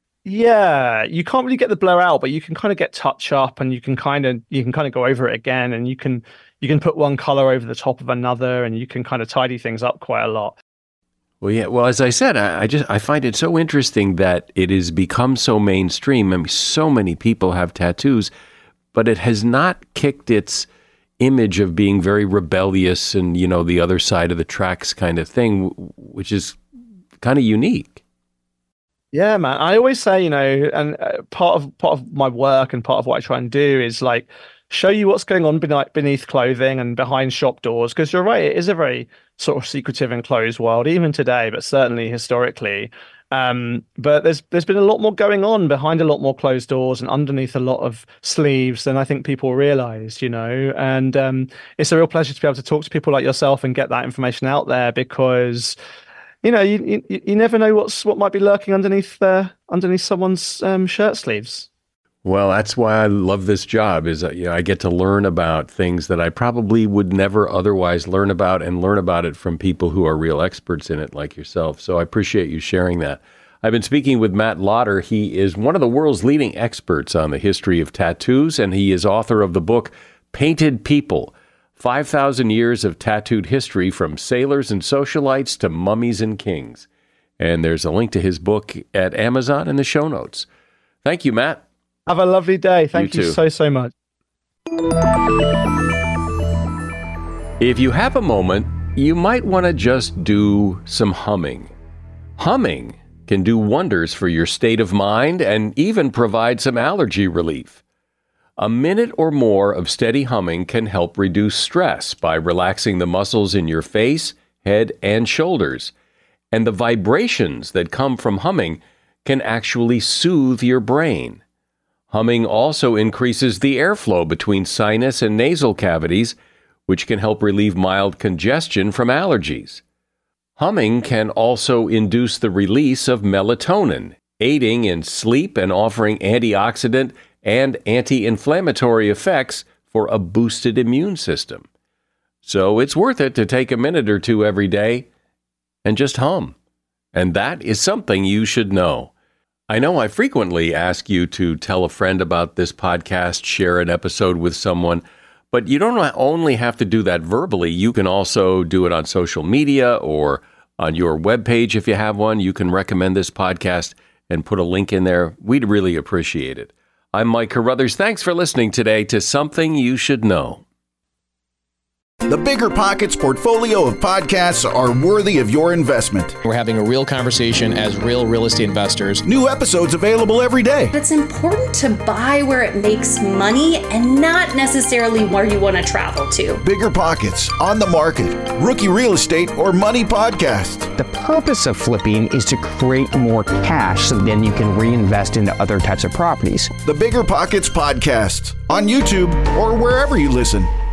Yeah, you can't really get the blur out, but you can kind of get touch-up, and you can kind of you can kind of go over it again, and you can you can put one color over the top of another, and you can kind of tidy things up quite a lot. Well, yeah. Well, as I said, I, I just I find it so interesting that it has become so mainstream. I mean, so many people have tattoos, but it has not kicked its image of being very rebellious and, you know, the other side of the tracks kind of thing, which is kind of unique. Yeah, man. I always say, you know, and uh, part of part of my work and part of what I try and do is like show you what's going on beneath, beneath clothing and behind shop doors, because you're right, it is a very sort of secretive and closed world, even today, but certainly historically. Um, but there's there's been a lot more going on behind a lot more closed doors and underneath a lot of sleeves than I think people realize, you know. And um, it's a real pleasure to be able to talk to people like yourself and get that information out there, because, you know, you you, you never know what's what might be lurking underneath uh, underneath someone's um, shirt sleeves. Well, that's why I love this job, is that, you know, I get to learn about things that I probably would never otherwise learn about, and learn about it from people who are real experts in it like yourself. So I appreciate you sharing that. I've been speaking with Matt Lotter. He is one of the world's leading experts on the history of tattoos, and he is author of the book Painted People, five thousand Years of Tattooed History from Sailors and Socialites to Mummies and Kings. And there's a link to his book at Amazon in the show notes. Thank you, Matt. Have a lovely day. Thank you, you so, so much. If you have a moment, you might want to just do some humming. Humming can do wonders for your state of mind and even provide some allergy relief. A minute or more of steady humming can help reduce stress by relaxing the muscles in your face, head, and shoulders. And the vibrations that come from humming can actually soothe your brain. Humming also increases the airflow between sinus and nasal cavities, which can help relieve mild congestion from allergies. Humming can also induce the release of melatonin, aiding in sleep and offering antioxidant and anti-inflammatory effects for a boosted immune system. So it's worth it to take a minute or two every day and just hum. And that is something you should know. I know I frequently ask you to tell a friend about this podcast, share an episode with someone, but you don't only have to do that verbally. You can also do it on social media or on your webpage if you have one. You can recommend this podcast and put a link in there. We'd really appreciate it. I'm Mike Carruthers. Thanks for listening today to Something You Should Know. The Bigger Pockets portfolio of podcasts are worthy of your investment. We're having a real conversation as real real estate investors. New episodes available every day. It's important to buy where it makes money and not necessarily where you want to travel to. Bigger Pockets, On the Market, Rookie Real Estate, or Money Podcast. The purpose of flipping is to create more cash so then you can reinvest into other types of properties. The Bigger Pockets Podcast on YouTube or wherever you listen.